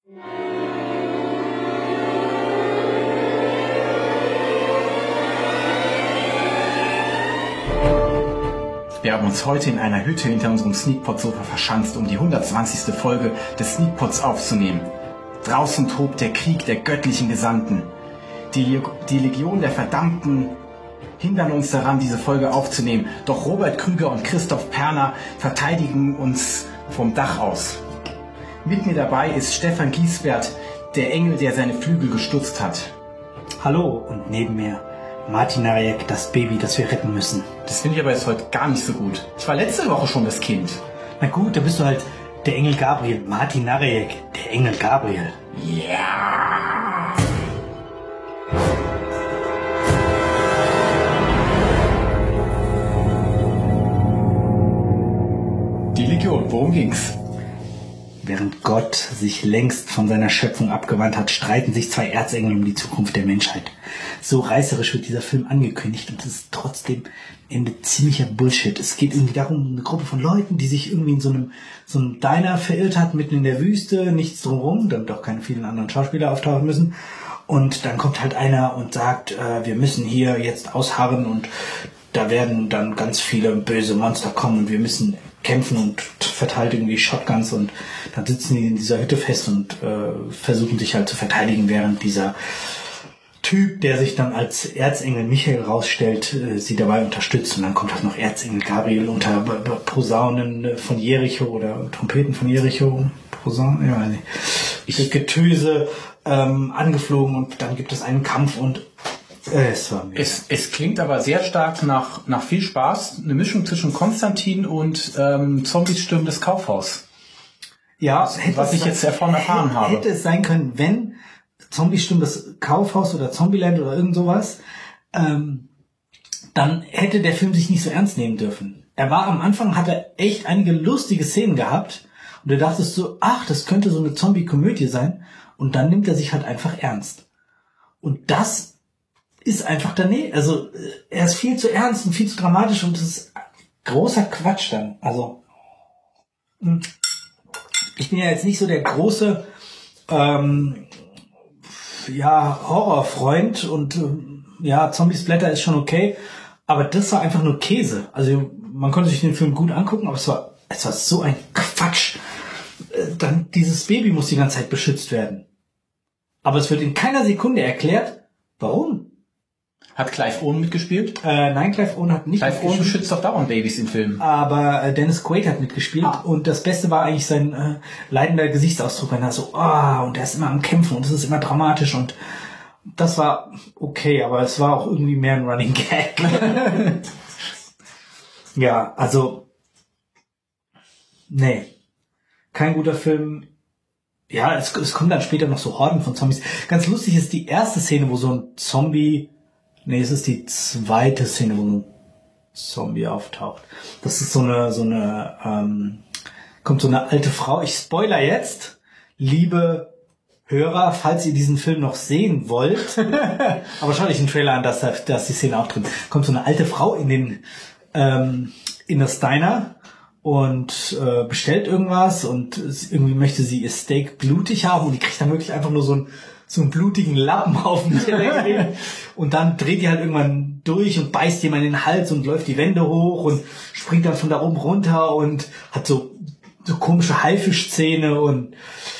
Wir haben uns heute in einer Hütte hinter unserem Sneakpot-Sofa verschanzt, um die 120. Folge des Sneakpots aufzunehmen. Draußen tobt der Krieg der göttlichen Gesandten. Die Legion der Verdammten hindern uns daran, diese Folge aufzunehmen. Doch Robert Krüger und Christoph Perner verteidigen uns vom Dach aus. Mit mir dabei ist Stefan Giesbert, der Engel, der seine Flügel gestutzt hat. Hallo, und neben mir Martin Narejek, das Baby, das wir retten müssen. Das finde ich aber jetzt heute gar nicht so gut. Ich war letzte Woche schon das Kind. Na gut, da bist du halt der Engel Gabriel. Martin Narejek, der Engel Gabriel. Ja. Die Legion, worum ging's? Während Gott sich längst von seiner Schöpfung abgewandt hat, streiten sich zwei Erzengel um die Zukunft der Menschheit. So reißerisch wird dieser Film angekündigt und es ist trotzdem Ende ziemlicher Bullshit. Es geht irgendwie darum, eine Gruppe von Leuten, die sich irgendwie in so einem Diner verirrt hat, mitten in der Wüste, nichts drumherum, damit auch keine vielen anderen Schauspieler auftauchen müssen. Und dann kommt halt einer und sagt, wir müssen hier jetzt ausharren und da werden dann ganz viele böse Monster kommen und wir müssen kämpfen und verteilt irgendwie Shotguns und dann sitzen die in dieser Hütte fest und versuchen sich halt zu verteidigen, während dieser Typ, der sich dann als Erzengel Michael rausstellt, sie dabei unterstützt. Und dann kommt halt noch Erzengel Gabriel unter Posaunen von Jericho oder Trompeten von Jericho. Posaunen, ja, Getöse angeflogen und dann gibt es einen Kampf und es klingt aber sehr stark nach viel Spaß. Eine Mischung zwischen Konstantin und Zombies stürmen das Kaufhaus. Ja, was ich jetzt davon erfahren habe. Hätte es sein können, wenn Zombies stürmen das Kaufhaus oder Zombieland oder irgend sowas, dann hätte der Film sich nicht so ernst nehmen dürfen. Er war am Anfang, hat er echt einige lustige Szenen gehabt und du dachtest so, ach, das könnte so eine Zombie-Komödie sein und dann nimmt er sich halt einfach ernst. Und das ist einfach daneben. Also er ist viel zu ernst und viel zu dramatisch und das ist großer Quatsch dann. Also ich bin ja jetzt nicht so der große Horrorfreund und Zombie-Splatter ist schon okay, aber das war einfach nur Käse. Also man konnte sich den Film gut angucken, aber es war so ein Quatsch. Dann dieses Baby muss die ganze Zeit beschützt werden. Aber es wird in keiner Sekunde erklärt, warum. Hat Clive Owen mitgespielt? Nein, Clive Owen hat nicht mitgespielt. Clive Owen beschützt doch dauernd Babys in Filmen. Aber Dennis Quaid hat mitgespielt und das Beste war eigentlich sein leidender Gesichtsausdruck, wenn er so, und er ist immer am Kämpfen und es ist immer dramatisch und das war okay, aber es war auch irgendwie mehr ein Running Gag. Ja, also nee, kein guter Film. Ja, es kommen dann später noch so Horden von Zombies. Ganz lustig ist die erste Szene, wo so ein Zombie... Nee, es ist die zweite Szene, wo ein Zombie auftaucht. Das ist kommt so eine alte Frau. Ich spoiler jetzt, liebe Hörer, falls ihr diesen Film noch sehen wollt. Aber schaut euch den Trailer an, da ist die Szene auch drin. Kommt so eine alte Frau in das Diner und bestellt irgendwas und irgendwie möchte sie ihr Steak blutig haben und die kriegt dann wirklich einfach nur so einen blutigen Lappen auf den Teller gelegt und dann dreht die halt irgendwann durch und beißt jemand in den Hals und läuft die Wände hoch und springt dann von da oben runter und hat so komische Haifischzähne und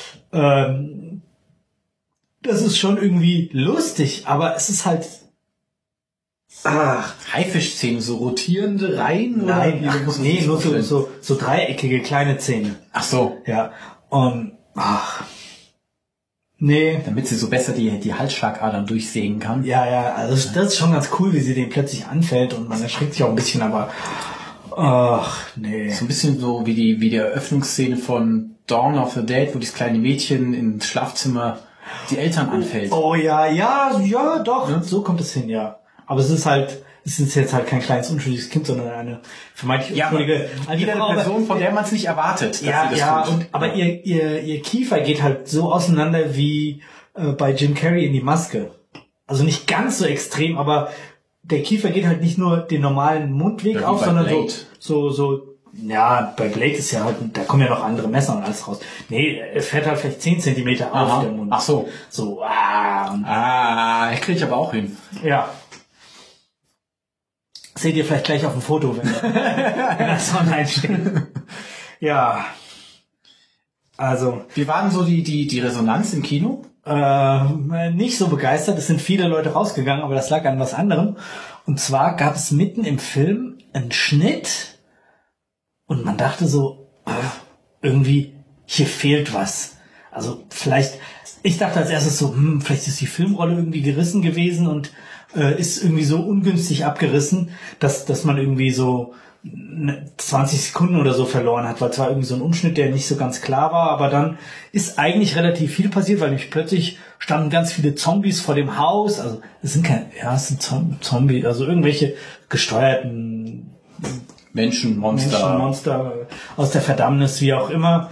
das ist schon irgendwie lustig, aber es ist halt Haifischzähne, so rotierende Reihen? Nein, nur so dreieckige kleine Zähne. Ach so. Ja, und nee. Damit sie so besser die Halsschlagadern durchsägen kann. Ja, also das ist schon ganz cool, wie sie den plötzlich anfällt und man erschreckt sich auch ein bisschen, aber nee. So ein bisschen so wie die Eröffnungsszene von Dawn of the Dead, wo dieses kleine Mädchen ins Schlafzimmer die Eltern anfällt. Oh ja, doch, ja? So kommt es hin, ja. Aber es ist jetzt halt kein kleines unschuldiges Kind, sondern eine vermeintlich unschuldige Person, von der man es nicht erwartet. Aber ihr Kiefer geht halt so auseinander wie bei Jim Carrey in Die Maske. Also nicht ganz so extrem, aber der Kiefer geht halt nicht nur den normalen Mundweg auf, sondern so Ja, bei Blade ist ja halt, da kommen ja noch andere Messer und alles raus. Nee, er fährt halt vielleicht 10 Zentimeter auf der Mund. Ach so. So, ich krieg ich aber auch hin. Ja. Seht ihr vielleicht gleich auf dem Foto, wenn das online steht. Ja. Also. Wie war denn so die Resonanz im Kino? Nicht so begeistert. Es sind viele Leute rausgegangen, aber das lag an was anderem. Und zwar gab es mitten im Film einen Schnitt und man dachte so, irgendwie, hier fehlt was. Also vielleicht, ich dachte als erstes so, vielleicht ist die Filmrolle irgendwie gerissen gewesen und ist irgendwie so ungünstig abgerissen, dass man irgendwie so 20 Sekunden oder so verloren hat, weil es war irgendwie so ein Umschnitt, der nicht so ganz klar war, aber dann ist eigentlich relativ viel passiert, weil nämlich plötzlich standen ganz viele Zombies vor dem Haus, also es sind Zombies, also irgendwelche gesteuerten Menschenmonster aus der Verdammnis, wie auch immer.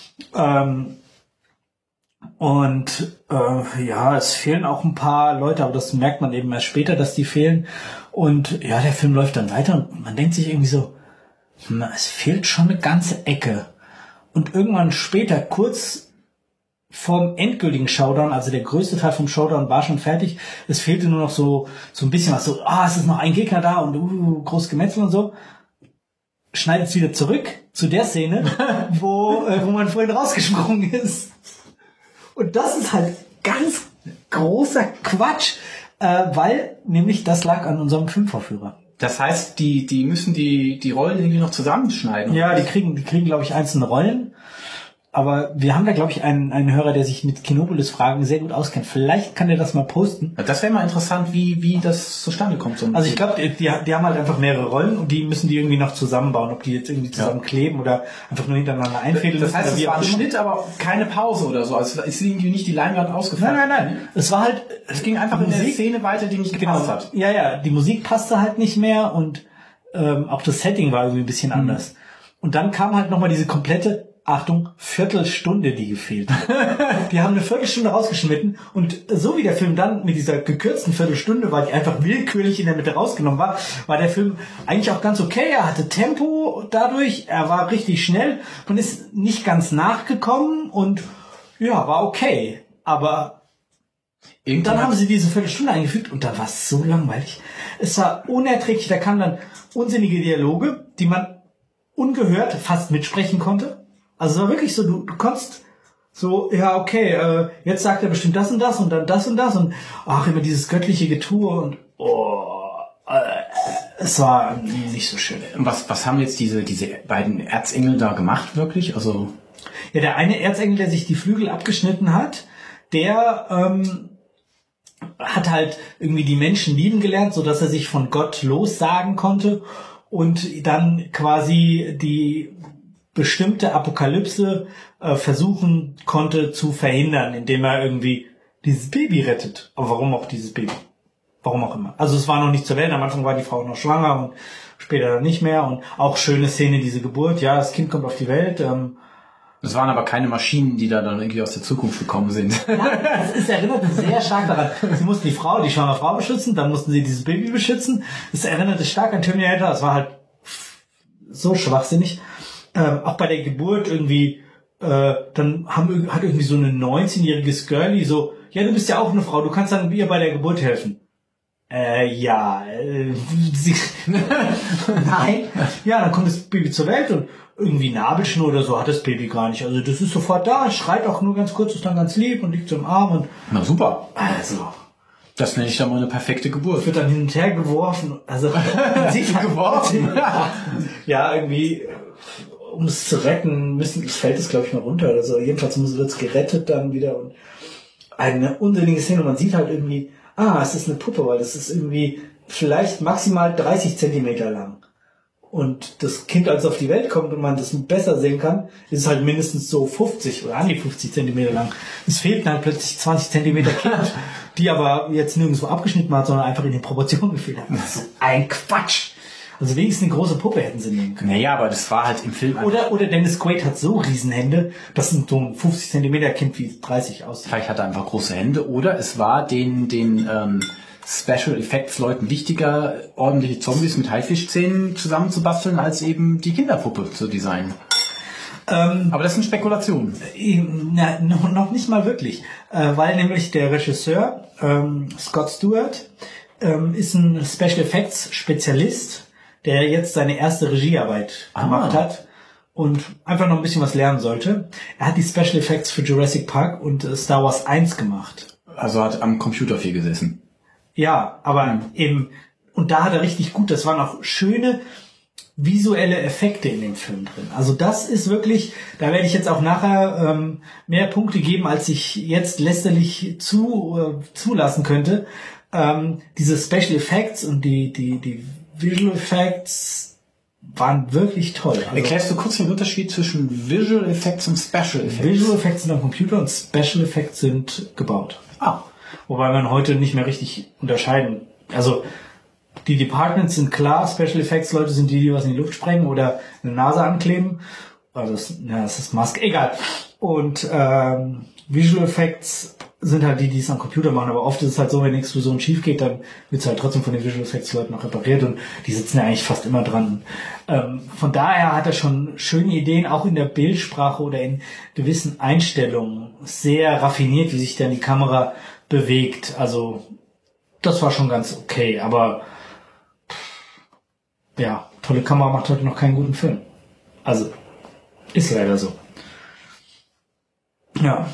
Es fehlen auch ein paar Leute, aber das merkt man eben erst später, dass die fehlen. Und ja, der Film läuft dann weiter und man denkt sich irgendwie so, es fehlt schon eine ganze Ecke. Und irgendwann später, kurz vorm endgültigen Showdown, also der größte Teil vom Showdown war schon fertig, es fehlte nur noch so ein bisschen was, so, es ist noch ein Gegner da und groß Gemetzel und so. Schneidet es wieder zurück zu der Szene, wo man vorhin rausgesprungen ist. Und das ist halt ganz großer Quatsch, weil nämlich das lag an unserem Filmvorführer. Das heißt, die müssen die Rollen irgendwie noch zusammenschneiden? Ja, die kriegen glaube ich, einzelne Rollen. Aber wir haben da, glaube ich, einen Hörer, der sich mit Kinopolis-Fragen sehr gut auskennt. Vielleicht kann der das mal posten. Das wäre mal interessant, wie das zustande kommt. So also ich glaube, die haben halt einfach mehrere Rollen und die müssen die irgendwie noch zusammenbauen. Ob die jetzt irgendwie zusammenkleben oder einfach nur hintereinander einfädeln. Das heißt, es war ein Schnitt, aber keine Pause oder so. Also ist irgendwie nicht die Leinwand ausgefallen. Nein. Es war halt... Es ging einfach in der Szene weiter, die nicht gepasst hat. Ja, die Musik passte halt nicht mehr und auch das Setting war irgendwie ein bisschen anders. Und dann kam halt nochmal diese komplette... Achtung, Viertelstunde, die gefehlt hat. Die haben eine Viertelstunde rausgeschnitten und so wie der Film dann mit dieser gekürzten Viertelstunde, weil die einfach willkürlich in der Mitte rausgenommen war der Film eigentlich auch ganz okay. Er hatte Tempo dadurch, er war richtig schnell und ist nicht ganz nachgekommen und ja, war okay. Aber dann haben sie diese Viertelstunde eingefügt und da war es so langweilig. Es war unerträglich, da kamen dann unsinnige Dialoge, die man ungehört fast mitsprechen konnte. Also es war wirklich so, du konntest so, ja, okay, jetzt sagt er bestimmt das und das und dann das und das und immer dieses göttliche Getue und es war nicht so schön. Was haben jetzt diese beiden Erzengel da gemacht wirklich? Also ja, der eine Erzengel, der sich die Flügel abgeschnitten hat, der hat halt irgendwie die Menschen lieben gelernt, so dass er sich von Gott lossagen konnte und dann quasi die bestimmte Apokalypse versuchen konnte zu verhindern, indem er irgendwie dieses Baby rettet. Aber warum auch dieses Baby? Warum auch immer. Also es war noch nicht zur Welt, am Anfang war die Frau noch schwanger und später nicht mehr. Und auch schöne Szene, diese Geburt. Ja, das Kind kommt auf die Welt. Es waren aber keine Maschinen, die da dann irgendwie aus der Zukunft gekommen sind. Ja, es erinnerte sehr stark daran. Sie mussten die schwangere Frau beschützen, dann mussten sie dieses Baby beschützen. Es erinnerte stark an Terminator. Es war halt so schwachsinnig. Auch bei der Geburt irgendwie, dann hat irgendwie so eine 19-jähriges Girlie so, ja, du bist ja auch eine Frau, du kannst dann ihr bei der Geburt helfen. Nein. Ja, dann kommt das Baby zur Welt und irgendwie Nabelschnur oder so hat das Baby gar nicht. Also das ist sofort da, schreit auch nur ganz kurz, ist dann ganz lieb und liegt so im Arm und... Na super. Also... Das nenne ich dann mal eine perfekte Geburt. Wird dann hin und her geworfen. Also geworfen. Ja, irgendwie, um es zu retten, fällt es, glaube ich, mal runter oder so. Jedenfalls wird es gerettet dann wieder. Und eine unsinnige Szene. Und man sieht halt irgendwie, es ist eine Puppe, weil das ist irgendwie vielleicht maximal 30 Zentimeter lang. Und das Kind, als es auf die Welt kommt und man das besser sehen kann, ist es halt mindestens so 50 oder an die 50 Zentimeter lang. Es fehlten halt plötzlich 20 Zentimeter Kind, die aber jetzt nirgendwo abgeschnitten hat, sondern einfach in den Proportionen gefehlt hat. Das ist ein Quatsch. Also wenigstens eine große Puppe hätten sie nehmen können. Naja, aber das war halt im Film... Oder Dennis Quaid hat so Riesenhände, dass so ein 50 Zentimeter Kind wie 30 aussieht. Vielleicht hat er einfach große Hände. Oder es war den Special Effects Leuten wichtiger, ordentliche Zombies mit Haifischzähnen zusammenzubasteln, als eben die Kinderpuppe zu designen. Aber das sind Spekulationen. Noch nicht mal wirklich, weil nämlich der Regisseur Scott Stewart ist ein Special Effects Spezialist, der jetzt seine erste Regiearbeit gemacht hat und einfach noch ein bisschen was lernen sollte. Er hat die Special Effects für Jurassic Park und Star Wars 1 gemacht. Also hat am Computer viel gesessen. Ja, aber eben, und da hat er richtig gut, das waren auch schöne visuelle Effekte in dem Film drin. Also das ist wirklich, da werde ich jetzt auch nachher mehr Punkte geben, als ich jetzt lästerlich zulassen könnte. Diese Special Effects und die Visual Effects waren wirklich toll. Also, erklärst du kurz den Unterschied zwischen Visual Effects und Special Effects? Visual Effects sind am Computer und Special Effects sind gebaut. Wobei man heute nicht mehr richtig unterscheiden. Also die Departments sind klar, Special Effects Leute sind die was in die Luft sprengen oder eine Nase ankleben. Also das ist Maske, egal. Und Visual Effects sind halt die es am Computer machen, aber oft ist es halt so, wenn Explosion schief geht, dann wird es halt trotzdem von den Visual Effects Leuten noch repariert und die sitzen ja eigentlich fast immer dran. Von daher hat er schon schöne Ideen, auch in der Bildsprache oder in gewissen Einstellungen, sehr raffiniert, wie sich dann die Kamera bewegt. Also das war schon ganz okay, aber ja, tolle Kamera macht heute noch keinen guten Film. Also, ist leider so. Ja.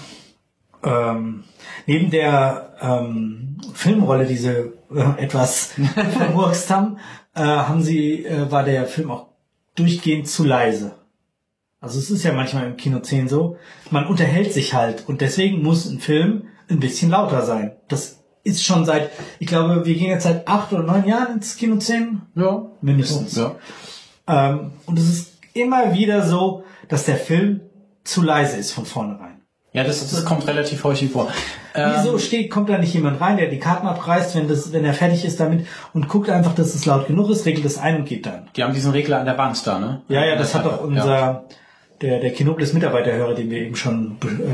Neben der Filmrolle, die sie etwas vermurkst haben, war der Film auch durchgehend zu leise. Also es ist ja manchmal im Kino-Szenen so, man unterhält sich halt und deswegen muss ein Film ein bisschen lauter sein. Das ist schon seit, ich glaube, wir gehen jetzt seit 8 oder 9 Jahren ins Kino-Szenen. Ja. Mindestens. Ja. Und es ist immer wieder so, dass der Film zu leise ist von vornherein. Ja, das kommt relativ häufig vor. Wieso kommt da nicht jemand rein, der die Karten abreißt, wenn er fertig ist damit und guckt einfach, dass es laut genug ist, regelt es ein und geht dann. Die haben diesen Regler an der Wand da, ne? Ja, das hat doch der Kinopolis-Mitarbeiterhörer, den wir eben schon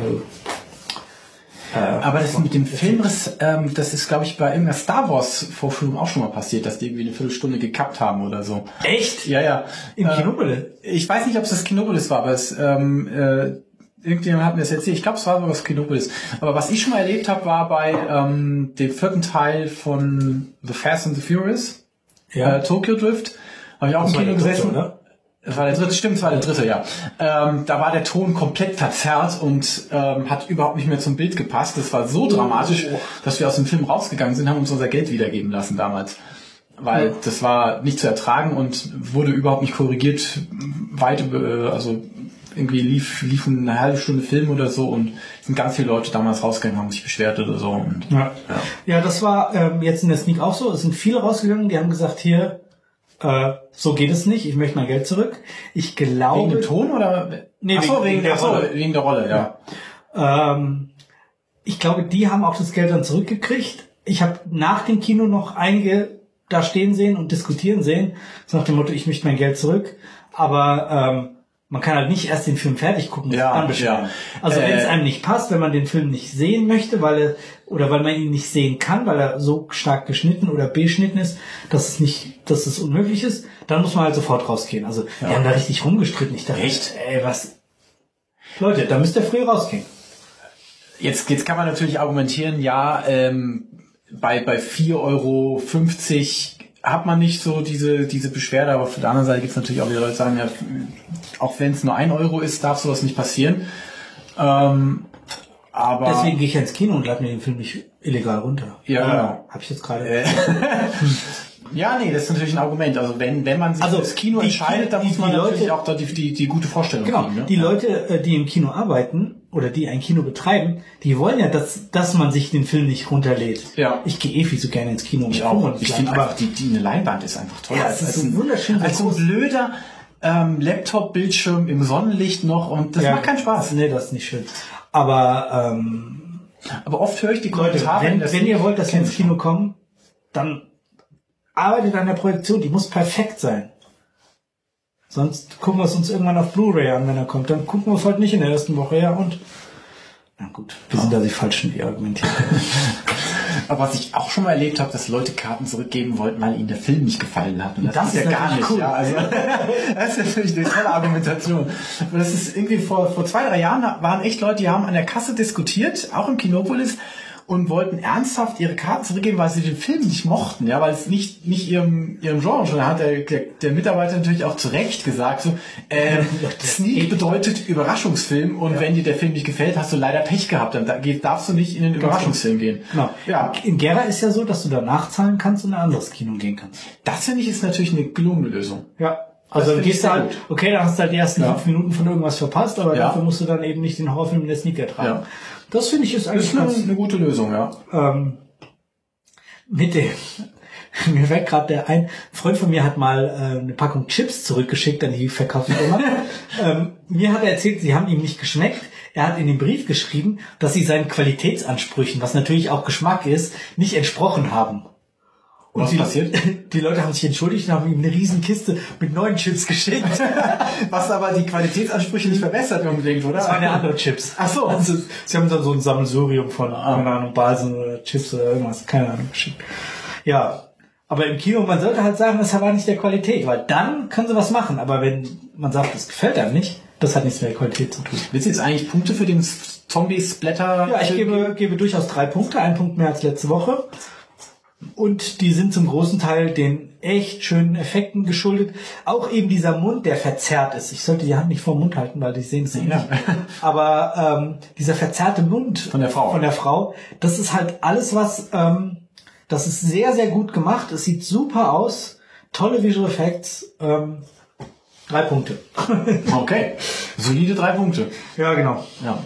aber das mit dem Filmriss, das ist, glaube ich, bei irgendeiner Star Wars Vorführung auch schon mal passiert, dass die irgendwie eine Viertelstunde gekappt haben oder so. Echt? Ja. Im Kinopolis? Ich weiß nicht, ob es das Kinopolis war, aber irgendjemand hat mir das erzählt. Ich glaube, es war sogar das Kinopolis. Aber was ich schon mal erlebt habe, war bei dem 4. Teil von The Fast and the Furious, Tokyo Drift. Habe ich auch im Kino gesessen. Oder? Das war der dritte, stimmt, es war der dritte, ja. Da war der Ton komplett verzerrt und hat überhaupt nicht mehr zum Bild gepasst. Das war so dramatisch, dass wir aus dem Film rausgegangen sind, haben uns unser Geld wiedergeben lassen damals. Weil das war nicht zu ertragen und wurde überhaupt nicht korrigiert. Also irgendwie lief eine halbe Stunde Film oder so und sind ganz viele Leute damals rausgegangen, haben sich beschwert oder so. Und, ja, das war jetzt in der Sneak auch so. Es sind viele rausgegangen, die haben gesagt, hier, so geht es nicht, ich möchte mein Geld zurück. Ich glaube... Wegen dem Ton oder? Nee, wegen der Rolle. Wegen der Rolle, ja. Ich glaube, die haben auch das Geld dann zurückgekriegt. Ich habe nach dem Kino noch einige da stehen sehen und diskutieren sehen, so nach dem Motto, ich möchte mein Geld zurück. Aber man kann halt nicht erst den Film fertig gucken und dann beschweren. Ja. Also wenn es einem nicht passt, wenn man den Film nicht sehen möchte, weil man ihn nicht sehen kann, weil er so stark geschnitten oder beschnitten ist, dass es unmöglich ist, dann muss man halt sofort rausgehen. Also die haben da richtig rumgestritten. Ich dachte, echt? Was? Leute, da müsst ihr früh rausgehen. Jetzt kann man natürlich argumentieren, bei 4,50 Euro hat man nicht so diese Beschwerde, aber auf der anderen Seite gibt es natürlich auch wieder Leute, die sagen, ja, auch wenn es nur 1 Euro ist, darf sowas nicht passieren. Aber deswegen gehe ich ins Kino und lade mir den Film nicht illegal runter. Ja, genau. Habe ich jetzt gerade. Ja, nee, das ist natürlich ein Argument. Also wenn man sich für das Kino entscheidet, dann muss man natürlich auch da die gute Vorstellung kriegen. Ne? Die Leute, die im Kino arbeiten oder die ein Kino betreiben, die wollen ja, dass man sich den Film nicht runterlädt. Ja. Ich gehe viel so gerne ins Kino. Ich auch. Ich finde einfach, eine Leinwand ist einfach toll. Ja, es ist so wunderschön. Als so ein blöder Laptop-Bildschirm im Sonnenlicht noch und das macht keinen Spaß. Nee, das ist nicht schön. Aber oft höre ich die Kommentare. Leute, wenn ihr wollt, dass wir ins Kino kommen, dann arbeitet an der Projektion. Die muss perfekt sein. Sonst gucken wir es uns irgendwann auf Blu-ray an, wenn er kommt. Dann gucken wir es halt nicht in der ersten Woche. Ja, und na gut, wir sind da die Falschen, die argumentieren. Aber was ich auch schon mal erlebt habe, dass Leute Karten zurückgeben wollten, weil ihnen der Film nicht gefallen hat. Und das ist ja gar nicht cool. Ja, also, das ist natürlich eine tolle Argumentation. Und das ist irgendwie vor 2-3 Jahren waren echt Leute, die haben an der Kasse diskutiert, auch im Kinopolis, und wollten ernsthaft ihre Karten zurückgeben, weil sie den Film nicht mochten, ja, weil es nicht ihrem Genre schon hat. Der Mitarbeiter natürlich auch zu Recht gesagt, so, Sneak bedeutet Überraschungsfilm, und wenn dir der Film nicht gefällt, hast du leider Pech gehabt, dann darfst du nicht in den Überraschungsfilm gehen. Genau. Ja. In Gera ist ja so, dass du danach zahlen kannst und in ein anderes Kino gehen kannst. Das finde ich ist natürlich eine gelungene Lösung. Ja. Also dann gehst du halt, okay, dann hast du halt die ersten 5 Minuten von irgendwas verpasst, aber dafür musst du dann eben nicht den Horrorfilm in der Sneak ertragen. Ja. Das finde ich ist eigentlich eine gute Lösung, ja. Mir fällt gerade ein Freund von mir hat mal eine Packung Chips zurückgeschickt an die Verkaufsfirma. Mir hat er erzählt, sie haben ihm nicht geschmeckt. Er hat in den Brief geschrieben, dass sie seinen Qualitätsansprüchen, was natürlich auch Geschmack ist, nicht entsprochen haben. Und was passiert? Die Leute haben sich entschuldigt und haben ihm eine riesen Kiste mit neuen Chips geschickt. Was aber die Qualitätsansprüche nicht verbessert unbedingt, oder? Das waren ja andere Chips. Ach so. Also, sie haben dann so ein Sammelsurium von, keine Ahnung, Basen oder Chips oder irgendwas, keine Ahnung, geschickt. Ja. Aber im Kino, man sollte halt sagen, das war nicht der Qualität, weil dann können sie was machen. Aber wenn man sagt, das gefällt einem nicht, das hat nichts mit der Qualität zu tun. Willst du jetzt eigentlich Punkte für den Zombie-Splatter? Ja, ich gebe durchaus 3 Punkte, 1 Punkt mehr als letzte Woche. Und die sind zum großen Teil den echt schönen Effekten geschuldet. Auch eben dieser Mund, der verzerrt ist. Ich sollte die Hand nicht vor den Mund halten, weil die sehen es nicht. Ja. Aber dieser verzerrte Mund von der Frau, das ist halt alles, was... das ist sehr, sehr gut gemacht. Es sieht super aus. Tolle Visual Effects. 3 Punkte. Okay. Solide 3 Punkte. Ja, genau. Ja.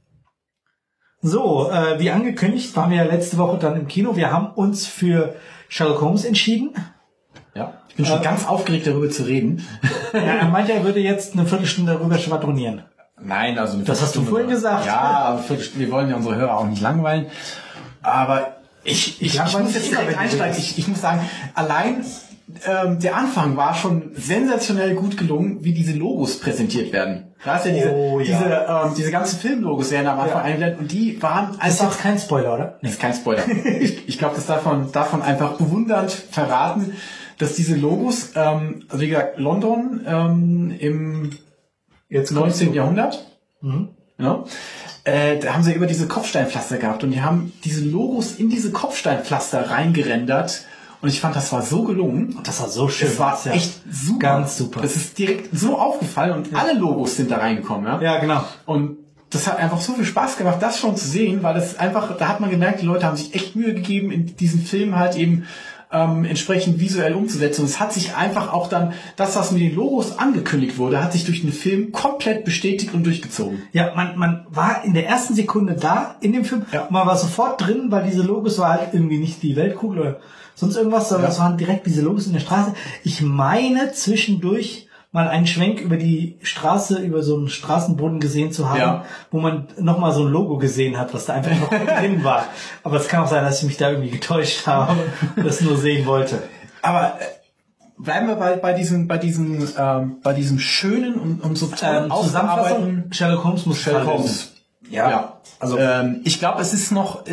So, wie angekündigt, waren wir ja letzte Woche dann im Kino. Wir haben uns für Sherlock Holmes entschieden. Ja. Ich bin schon ganz aufgeregt, darüber zu reden. Ja, mancher würde jetzt eine Viertelstunde darüber schwadronieren. Nein, also das hast du vorhin gesagt. Ja, aber wir wollen ja unsere Hörer auch nicht langweilen. Aber ich muss jetzt direkt einsteigen. Ich muss sagen, allein der Anfang war schon sensationell gut gelungen, wie diese Logos präsentiert werden. Da ist ja diese ganzen Filmlogos werden am Anfang eingeblendet, und die waren einfach... Das ist auch kein Spoiler, oder? Das ist kein Spoiler. Ich glaube, das darf man einfach bewundernd verraten, dass diese Logos, also wie gesagt, London im 19. Jahrhundert, ja, da haben sie über diese Kopfsteinpflaster gehabt, und die haben diese Logos in diese Kopfsteinpflaster reingerendert, und ich fand, das war so gelungen. Das war so schön. Das war echt super. Ganz super. Das ist direkt so aufgefallen, und alle Logos sind da reingekommen. Ja, ja, genau. Und das hat einfach so viel Spaß gemacht, das schon zu sehen, weil das einfach, da hat man gemerkt, die Leute haben sich echt Mühe gegeben, in diesem Film halt eben entsprechend visuell umzusetzen. Und es hat sich einfach auch dann, das, was mit den Logos angekündigt wurde, hat sich durch den Film komplett bestätigt und durchgezogen. Ja, man war in der ersten Sekunde da in dem Film, man war sofort drin, weil diese Logos war halt irgendwie nicht die Weltkugel oder sonst irgendwas, sondern es waren direkt diese Logos in der Straße. Ich meine, zwischendurch mal einen Schwenk über die Straße, über so einen Straßenboden gesehen zu haben, wo man nochmal so ein Logo gesehen hat, was da einfach noch drin war. Aber es kann auch sein, dass ich mich da irgendwie getäuscht habe und das nur sehen wollte. Aber bleiben wir bei diesem schönen und so tollen Zusammenfassung. Sherlock Holmes muss Sherlock Holmes. Ja. Also ich glaube, es ist noch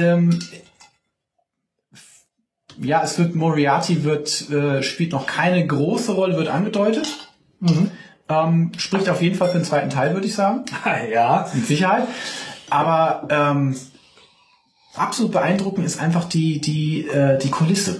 es wird Moriarty spielt noch keine große Rolle, wird angedeutet. Spricht auf jeden Fall für den zweiten Teil, würde ich sagen. Ja, mit Sicherheit. Aber absolut beeindruckend ist einfach die Kulisse.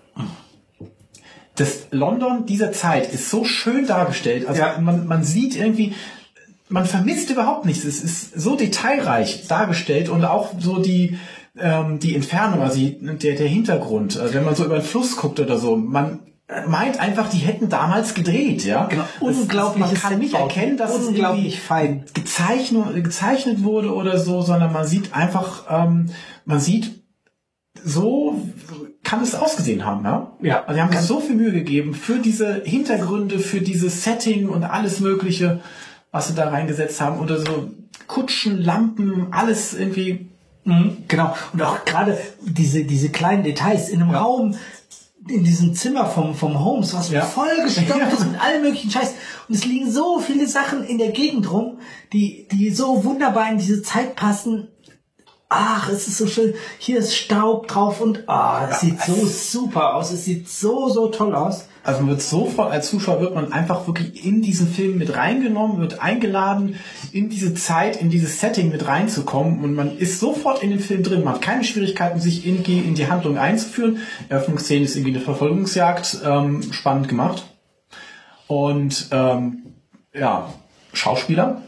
Das London dieser Zeit ist so schön dargestellt. Also man sieht irgendwie, man vermisst überhaupt nichts. Es ist so detailreich dargestellt, und auch so die Entfernung, also der Hintergrund. Also wenn man so über den Fluss guckt oder so, man meint einfach, die hätten damals gedreht, ja. Genau. Unglaublich. Man kann nicht erkennen, dass es irgendwie fein gezeichnet wurde oder so, sondern man sieht einfach, so kann es ausgesehen haben, ja. Ja. Also die haben sich so viel Mühe gegeben für diese Hintergründe, für dieses Setting und alles Mögliche, was sie da reingesetzt haben, oder so Kutschen, Lampen, alles irgendwie. Genau. Und auch gerade diese kleinen Details in einem Raum, in diesem Zimmer vom Holmes, was voll gestopft ist mit allen möglichen Scheiß. Und es liegen so viele Sachen in der Gegend rum, die so wunderbar in diese Zeit passen. ach, es ist so schön, hier ist Staub drauf und es sieht so super aus, es sieht so toll aus. Also man wird sofort, als Zuschauer wird man einfach wirklich in diesen Film mit reingenommen, wird eingeladen, in diese Zeit, in dieses Setting mit reinzukommen und man ist sofort in den Film drin. Man hat keine Schwierigkeiten, sich in die Handlung einzuführen. Eröffnungsszene ist irgendwie eine Verfolgungsjagd, spannend gemacht. Und Schauspieler.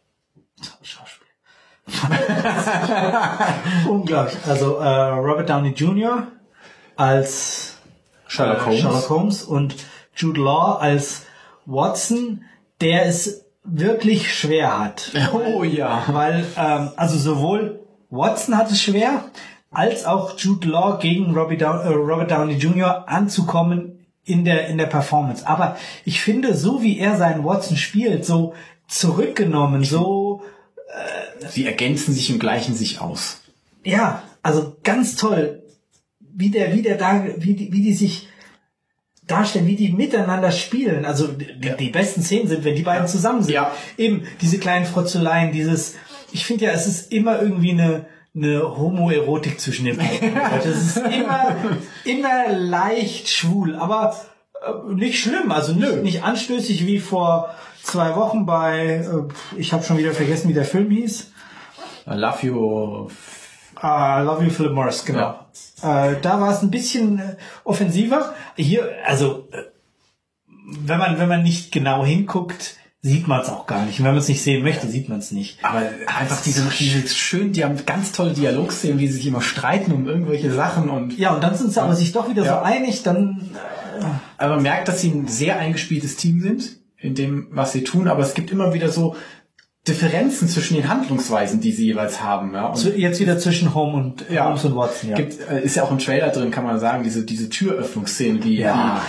Unglaublich. Also Robert Downey Jr. als Sherlock Holmes und Jude Law als Watson, der es wirklich schwer hat. Oh ja. Weil also sowohl Watson hat es schwer, als auch Jude Law gegen Robert Downey Jr. anzukommen in der Performance. Aber ich finde, so wie er seinen Watson spielt, so zurückgenommen, so sie ergänzen sich und gleichen sich aus. Ja, also ganz toll, wie die sich darstellen, wie die miteinander spielen. Also die besten Szenen sind, wenn die beiden zusammen sind. Ja. Eben diese kleinen Frotzeleien, ich finde ja, es ist immer irgendwie eine Homoerotik zwischen den beiden. Es ist immer leicht schwul, aber nicht schlimm, also nicht anstößig wie vor 2 Wochen bei, ich habe schon wieder vergessen, wie der Film hieß. I Love You. Love You, Philip Morris, genau. Ja. Da war es ein bisschen offensiver. Hier, also wenn man nicht genau hinguckt, sieht man es auch gar nicht. Und wenn man es nicht sehen möchte, sieht man es nicht. Aber einfach diese schön, die haben ganz tolle Dialogszenen, wie sie sich immer streiten um irgendwelche Sachen und ja, und dann sind sie aber sich doch wieder so einig, dann aber man merkt, dass sie ein sehr eingespieltes Team sind in dem, was sie tun, aber es gibt immer wieder so Differenzen zwischen den Handlungsweisen, die sie jeweils haben. Ja. Und jetzt wieder zwischen Holmes und Watson. Ja. Ist ja auch im Trailer drin, kann man sagen, diese Türöffnungsszene, wie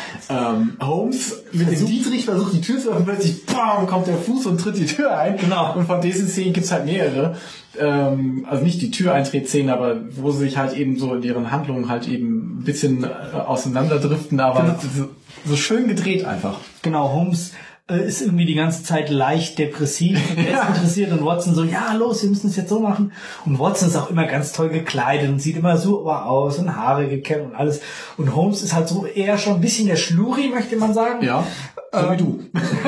Holmes mit dem Dietrich versucht, die Tür zu öffnen, plötzlich bam, kommt der Fuß und tritt die Tür ein. Genau. Und von diesen Szenen gibt's halt mehrere. Also nicht die Türeintrittsszenen, aber wo sie sich halt eben so in ihren Handlungen halt eben ein bisschen auseinanderdriften, aber so schön gedreht einfach. Genau, Holmes ist irgendwie die ganze Zeit leicht depressiv und er ist interessiert und Watson so, ja los, wir müssen es jetzt so machen. Und Watson ist auch immer ganz toll gekleidet und sieht immer super aus und Haare gekämmt und alles. Und Holmes ist halt so eher schon ein bisschen der Schluri, möchte man sagen. Ja, so wie du.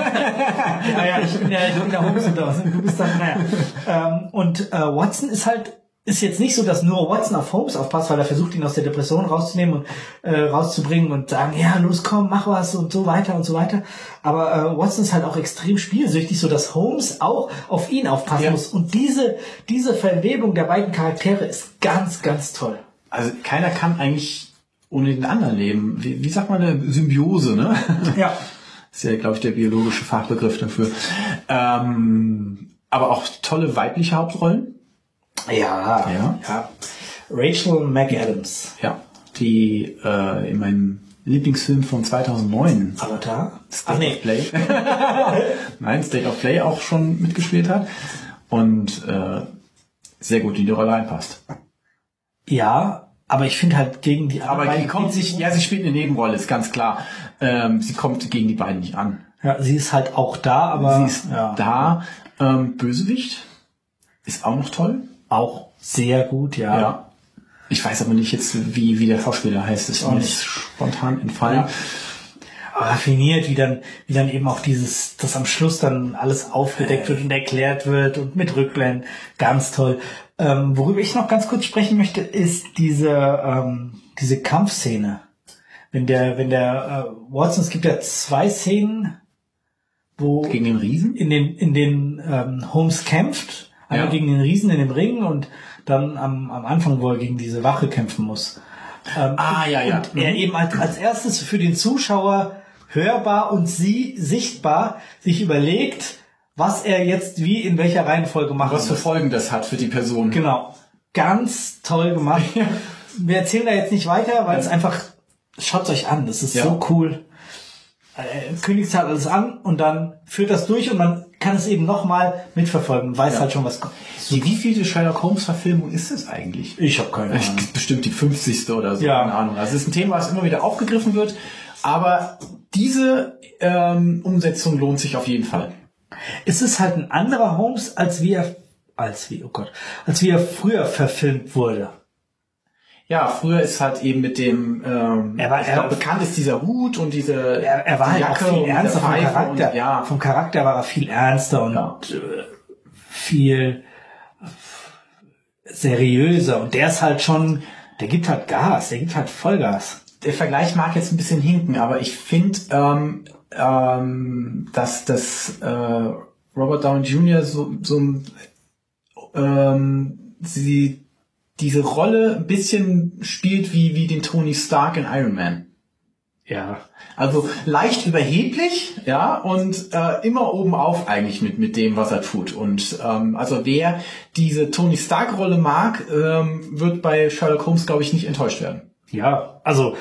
Ich bin ja der Holmes und du bist dann, und Watson ist jetzt nicht so, dass nur Watson auf Holmes aufpasst, weil er versucht, ihn aus der Depression rauszunehmen und rauszubringen und sagen, ja, los, komm, mach was und so weiter und so weiter. Aber Watson ist halt auch extrem spielsüchtig, so dass Holmes auch auf ihn aufpassen muss. Und diese Verwebung der beiden Charaktere ist ganz, ganz toll. Also keiner kann eigentlich ohne den anderen leben. Wie sagt man, eine Symbiose, ne? Ja. Ist ja, glaube ich, der biologische Fachbegriff dafür. Aber auch tolle weibliche Hauptrollen. Ja. Rachel McAdams. Ja, die in meinem Lieblingsfilm von 2009 Avatar? State of Play. Nein, State of Play auch schon mitgespielt hat und sehr gut in die Rolle reinpasst. Ja, aber ich finde halt gegen die anderen. Aber sie spielt eine Nebenrolle, ist ganz klar. Sie kommt gegen die beiden nicht an. Ja, sie ist halt auch da, aber sie ist da. Bösewicht ist auch noch toll. Auch sehr gut, ja. Ich weiß aber nicht jetzt, wie der Schauspieler heißt. Das ist mir jetzt spontan entfallen. Ja. Aber raffiniert, wie dann eben auch dass am Schluss dann alles aufgedeckt wird und erklärt wird und mit Rückblenden. Ganz toll. Worüber ich noch ganz kurz sprechen möchte, ist diese Kampfszene. Wenn der Watson, es gibt ja 2 Szenen, wo gegen den Riesen? In den Holmes kämpft. Einmal gegen den Riesen in dem Ring und dann am Anfang, wo er gegen diese Wache kämpfen muss. Und er eben als erstes für den Zuschauer hörbar und sichtbar sich überlegt, was er jetzt wie in welcher Reihenfolge macht. Was für Folgen das hat für die Person. Genau. Ganz toll gemacht. Wir erzählen da jetzt nicht weiter, weil es einfach, schaut's euch an, das ist so cool. Kündigt halt alles an und dann führt das durch und man kann es eben nochmal mitverfolgen, weiß halt schon, was kommt. Wie viele Sherlock Holmes Verfilmung ist es eigentlich? Ich habe keine Ahnung. Bestimmt die 50. oder so, keine Ahnung. Also es ist ein Thema, was immer wieder aufgegriffen wird, aber diese Umsetzung lohnt sich auf jeden Fall. Es ist halt ein anderer Holmes, als wie er als wie er früher verfilmt wurde. Ja, früher ist halt eben mit dem, ich glaube, bekannt ist dieser Hut und diese er war halt auch Jacke viel ernster vom Charakter. Und, ja. Vom Charakter war er viel ernster und viel seriöser. Und der ist halt schon, der gibt halt Gas, der gibt halt Vollgas. Der Vergleich mag jetzt ein bisschen hinken, aber ich finde, dass das Robert Downey Jr. diese Rolle ein bisschen spielt wie den Tony Stark in Iron Man. Ja. Also leicht überheblich, ja, und immer obenauf eigentlich mit dem, was er tut. Und also wer diese Tony Stark-Rolle mag, wird bei Sherlock Holmes, glaube ich, nicht enttäuscht werden. Ja, also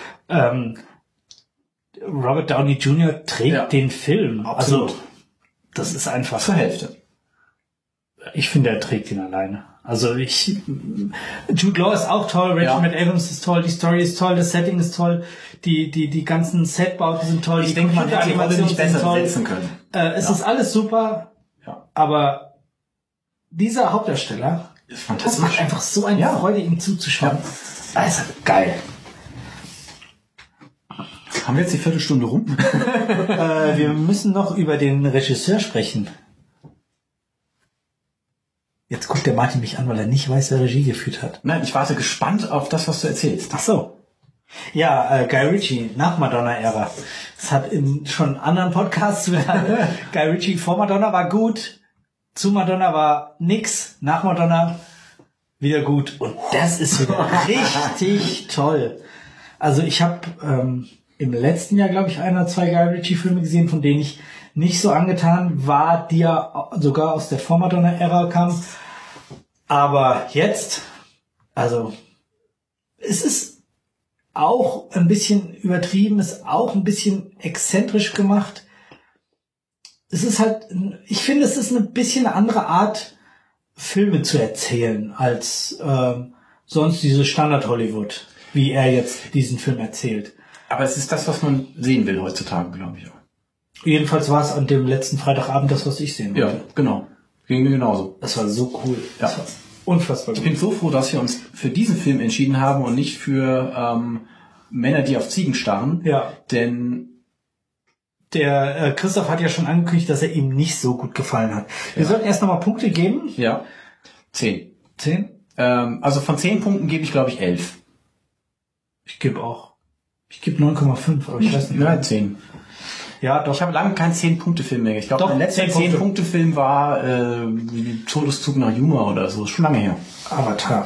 Robert Downey Jr. trägt den Film. Absolut. Also das ist einfach zur Hälfte. Ich finde, er trägt ihn alleine. Also Jude Law ist auch toll, Rachel McAdams ist toll, die Story ist toll, das Setting ist toll, die ganzen Setbauten sind toll. Ich denke, man hätte die Rolle nicht besser setzen können. Es ist alles super, aber dieser Hauptdarsteller, ist fantastisch. Es macht einfach so eine Freude, ihm zuzuschauen. Ja. Das ist geil. Haben wir jetzt die Viertelstunde rum? Wir müssen noch über den Regisseur sprechen. Jetzt guckt der Martin mich an, weil er nicht weiß, wer Regie geführt hat. Nein, ich warte gespannt auf das, was du erzählst. Ach so. Ja, Guy Ritchie, nach Madonna-Ära. Das hat in schon anderen Podcasts Guy Ritchie vor Madonna war gut, zu Madonna war nix, nach Madonna wieder gut. Und das ist wieder richtig toll. Also ich habe im letzten Jahr, glaube ich, 1 oder 2 Guy Ritchie-Filme gesehen, von denen ich nicht so angetan war, die ja sogar aus der Vor-Madonna-Ära kamen. Aber jetzt, also es ist auch ein bisschen übertrieben, ist auch ein bisschen exzentrisch gemacht. Es ist halt, ich finde, es ist eine bisschen andere Art, Filme zu erzählen, als sonst diese Standard-Hollywood, wie er jetzt diesen Film erzählt. Aber es ist das, was man sehen will heutzutage, glaube ich auch. Jedenfalls war es an dem letzten Freitagabend das, was ich sehen wollte. Ja, genau. Ging mir genauso. Das war so cool. Ja. Das war unfassbar gut. Ich bin so froh, dass wir uns für diesen Film entschieden haben und nicht für Männer, die auf Ziegen starren. Ja. Denn der Christoph hat ja schon angekündigt, dass er ihm nicht so gut gefallen hat. Wir sollten erst nochmal Punkte geben. Ja. 10. 10? Also von 10 Punkten gebe ich, glaube ich, 11. Ich gebe 9,5, aber ich weiß nicht. Nein, 10. Ja, doch. Ich habe lange keinen 10-Punkte-Film mehr. Ich glaube, der letzte 10-Punkte-Film war Todeszug nach Yuma oder so. Schon lange her. Avatar.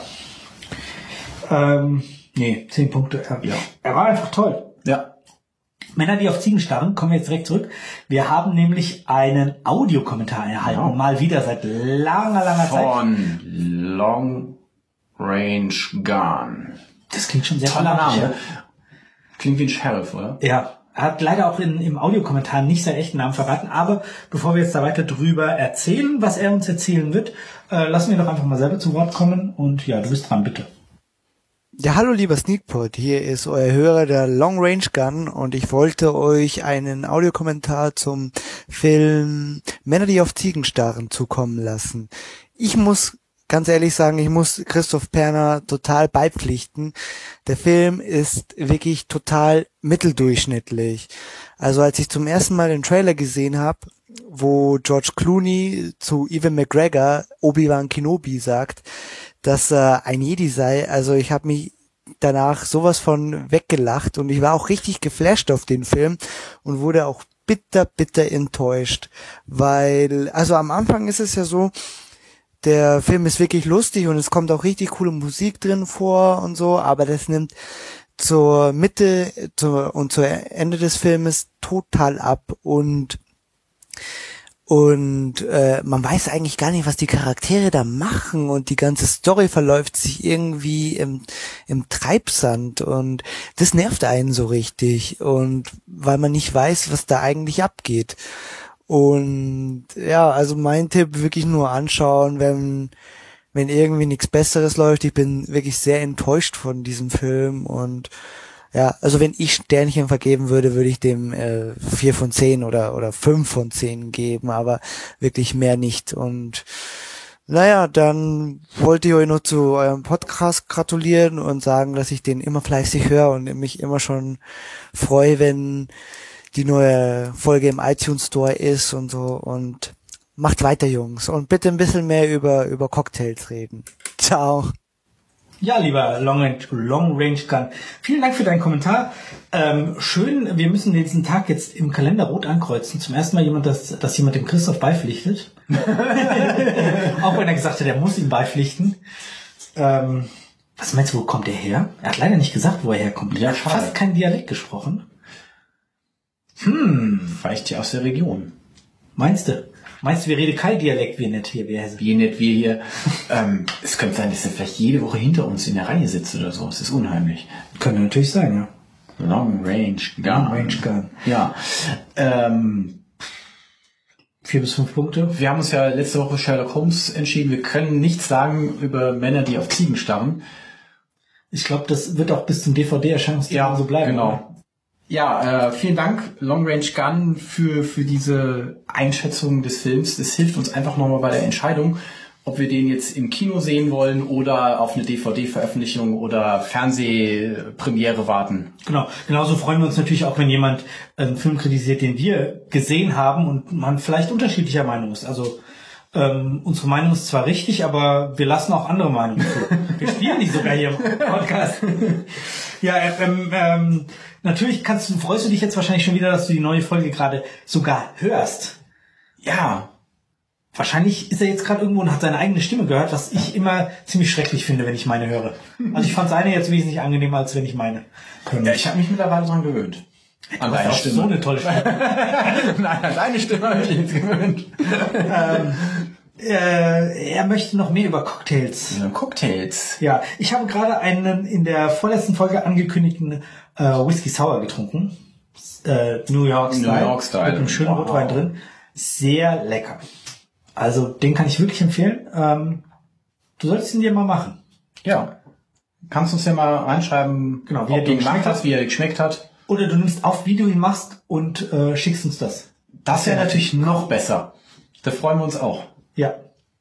10 Punkte. Ja. Er war einfach toll. Ja. Männer, die auf Ziegen starren, kommen wir jetzt direkt zurück. Wir haben nämlich einen Audiokommentar erhalten. Ja. Mal wieder seit langer Zeit. Von Long Range Gun. Das klingt schon sehr toller dramatisch, Name. Klingt wie ein Sheriff, oder? Ja. Er hat leider auch im Audiokommentar nicht seinen echten Namen verraten, aber bevor wir jetzt da weiter drüber erzählen, was er uns erzählen wird, lassen wir doch einfach mal selber zu Wort kommen und ja, du bist dran, bitte. Ja, hallo lieber Sneakpot, hier ist euer Hörer der Long Range Gun und ich wollte euch einen Audiokommentar zum Film Männer, die auf Ziegen starren zukommen lassen. Ich muss ganz ehrlich sagen, ich muss Christoph Perner total beipflichten. Der Film ist wirklich total mitteldurchschnittlich. Also als ich zum ersten Mal den Trailer gesehen habe, wo George Clooney zu Ewan McGregor Obi-Wan Kenobi sagt, dass er ein Jedi sei, also ich habe mich danach sowas von weggelacht und ich war auch richtig geflasht auf den Film und wurde auch bitter enttäuscht, weil, also am Anfang ist es ja so, der Film ist wirklich lustig und es kommt auch richtig coole Musik drin vor und so, aber das nimmt zur Mitte und zur Ende des Filmes total ab und man weiß eigentlich gar nicht, was die Charaktere da machen und die ganze Story verläuft sich irgendwie im Treibsand und das nervt einen so richtig und weil man nicht weiß, was da eigentlich abgeht. Und ja, also mein Tipp, wirklich nur anschauen, wenn irgendwie nichts Besseres läuft. Ich bin wirklich sehr enttäuscht von diesem Film und ja, also wenn ich Sternchen vergeben würde, würde ich dem 4 von 10 oder 5 von 10 geben, aber wirklich mehr nicht. Und Naja, dann wollte ich euch noch zu eurem Podcast gratulieren und sagen, dass ich den immer fleißig höre und mich immer schon freue, wenn die neue Folge im iTunes Store ist und so. Und macht weiter, Jungs. Und bitte ein bisschen mehr über Cocktails reden. Ciao. Ja, lieber Long Range Gun, vielen Dank für deinen Kommentar. Schön, wir müssen diesen Tag jetzt im Kalender rot ankreuzen. Zum ersten Mal dass jemand dem Christoph beipflichtet. Auch wenn er gesagt hat, er muss ihm beipflichten. Was meinst du, wo kommt er her? Er hat leider nicht gesagt, wo er herkommt. Ja, er hat fast kein Dialekt gesprochen. Vielleicht hier aus der Region. Meinst du, wir reden kein Dialekt, wie nett hier wäre? Wie nett wir hier. Es könnte sein, dass er vielleicht jede Woche hinter uns in der Reihe sitzt oder so. Es ist unheimlich. Könnte natürlich sein, ja. Long Range Gun. Long Range Gun. Ja. 4 bis 5 Punkte. Wir haben uns ja letzte Woche Sherlock Holmes entschieden. Wir können nichts sagen über Männer, die auf Ziegen starren. Ich glaube, das wird auch bis zum DVD-Erscheinungstermin so bleiben. Genau. Oder? Ja, vielen Dank, Long Range Gun, für diese Einschätzung des Films. Das hilft uns einfach nochmal bei der Entscheidung, ob wir den jetzt im Kino sehen wollen oder auf eine DVD-Veröffentlichung oder Fernsehpremiere warten. Genau. Genauso freuen wir uns natürlich auch, wenn jemand einen Film kritisiert, den wir gesehen haben und man vielleicht unterschiedlicher Meinung ist. Also unsere Meinung ist zwar richtig, aber wir lassen auch andere Meinungen zu. Wir spielen die sogar hier im Podcast. Ja, natürlich freust du dich jetzt wahrscheinlich schon wieder, dass du die neue Folge gerade sogar hörst. Ja. Wahrscheinlich ist er jetzt gerade irgendwo und hat seine eigene Stimme gehört, was ich immer ziemlich schrecklich finde, wenn ich meine höre. Also ich fand seine jetzt wesentlich angenehmer, als wenn ich meine. Ja, ich habe mich mittlerweile daran gewöhnt. An deine Stimme. So eine tolle Stimme. Nein, an deine Stimme habe ich mich jetzt gewöhnt. Er möchte noch mehr über Cocktails. Ja, Cocktails. Ja, ich habe gerade einen in der vorletzten Folge angekündigten Whisky Sour getrunken. New York Style. Mit einem schönen Rotwein drin. Sehr lecker. Also den kann ich wirklich empfehlen. Du solltest ihn dir mal machen. Ja. Kannst uns ja mal reinschreiben, genau, wie er dir geschmeckt hat. Oder du nimmst auf, wie du ihn machst und schickst uns das. Das wäre natürlich noch besser. Da freuen wir uns auch. Ja.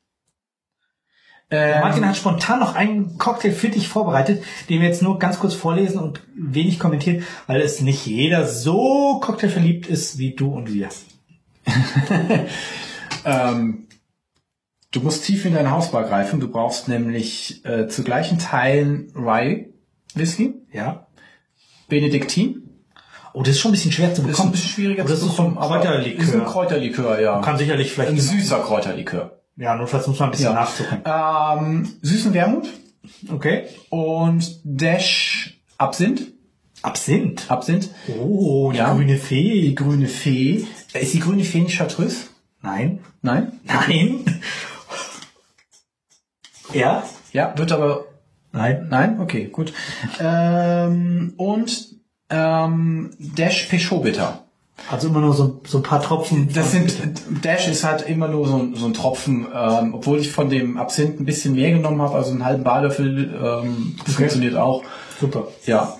Martin hat spontan noch einen Cocktail für dich vorbereitet, den wir jetzt nur ganz kurz vorlesen und wenig kommentieren, weil es nicht jeder so cocktailverliebt ist wie du und wir. Du musst tief in dein Hausbar greifen. Du brauchst nämlich zu gleichen Teilen Rye Whisky. Ja. Benediktin. Oh, das ist schon ein bisschen schwer zu bekommen. Das ist ein bisschen schwieriger zu bekommen. Das ist so ein Kräuterlikör. Das ist ein Kräuterlikör, ja. Kann sicherlich vielleicht... Ein süßer Kräuterlikör. Ja, notfalls muss man ein bisschen nachzucken. Süßen Wermut. Okay. Und Dash Absinth. Absinth? Oh, die grüne Fee. Die grüne Fee. Ist die grüne Fee nicht Chartreuse? Nein. Nein? Ja? Ja, wird aber... Nein? Nein? Okay, gut. Und Dash Peugeot Bitter. Also immer nur so ein paar Tropfen. Dash ist halt immer nur so ein Tropfen, obwohl ich von dem Absinth ein bisschen mehr genommen habe, also einen halben Barlöffel, das funktioniert auch. Super. Ja.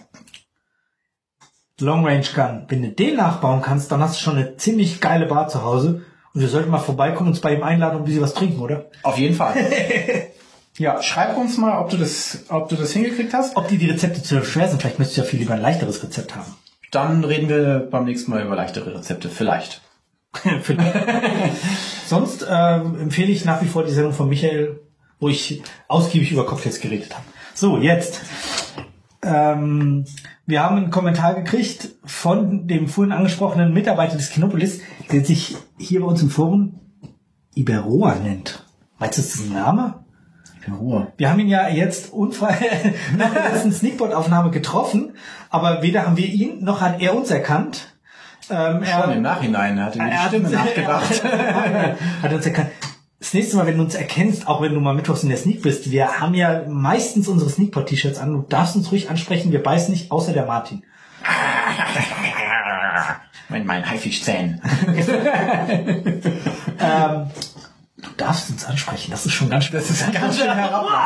Long Range Gun. Wenn du den nachbauen kannst, dann hast du schon eine ziemlich geile Bar zu Hause. Und wir sollten mal vorbeikommen und uns bei ihm einladen und ein bisschen was trinken, oder? Auf jeden Fall. Ja, schreib uns mal, ob du das hingekriegt hast. Ob die Rezepte zu schwer sind. Vielleicht möchtest du ja viel lieber ein leichteres Rezept haben. Dann reden wir beim nächsten Mal über leichtere Rezepte. Vielleicht. Sonst empfehle ich nach wie vor die Sendung von Michael, wo ich ausgiebig über Cocktails geredet habe. So, jetzt. Wir haben einen Kommentar gekriegt von dem vorhin angesprochenen Mitarbeiter des Kinopolis, der sich hier bei uns im Forum Iberoa nennt. Meinst du, das ist ein Name? Wir haben ihn ja jetzt unfrei nach der letzten Sneakpot-Aufnahme getroffen, aber weder haben wir ihn, noch hat er uns erkannt. Schon im Nachhinein hat er die Stimme nachgedacht. Hat uns erkannt. Das nächste Mal, wenn du uns erkennst, auch wenn du mal mittwochs in der Sneak bist, wir haben ja meistens unsere Sneakpot-T-Shirts an. Du darfst uns ruhig ansprechen, wir beißen nicht, außer der Martin. Mein Haifischzähnen. Du darfst uns ansprechen, das ist schon ganz schön. Das ist ganz schön